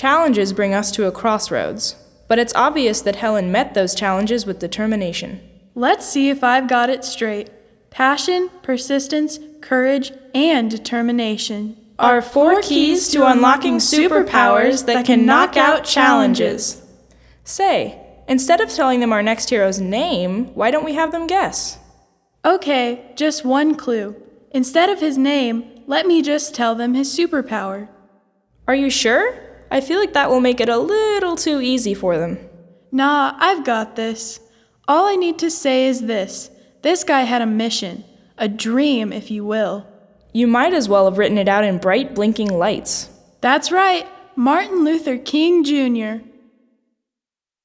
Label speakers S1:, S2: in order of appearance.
S1: Challenges bring us to a crossroads, but it's obvious that Helen met those challenges with determination.
S2: Let's see if I've got it straight. Passion, persistence, courage, and determination
S1: are 4 keys to unlocking superpowers that can knock out challenges. Say, instead of telling them our next hero's name, why don't we have them guess?
S2: Okay, just one clue. Instead of his name, let me just tell them his superpower.
S1: Are you sure? I feel like that will make it a little too easy for them.
S2: Nah, I've got this. All I need to say is this. This guy had a mission. A dream, if you will.
S1: You might as well have written it out in bright, blinking lights.
S2: That's right. Martin Luther King Jr.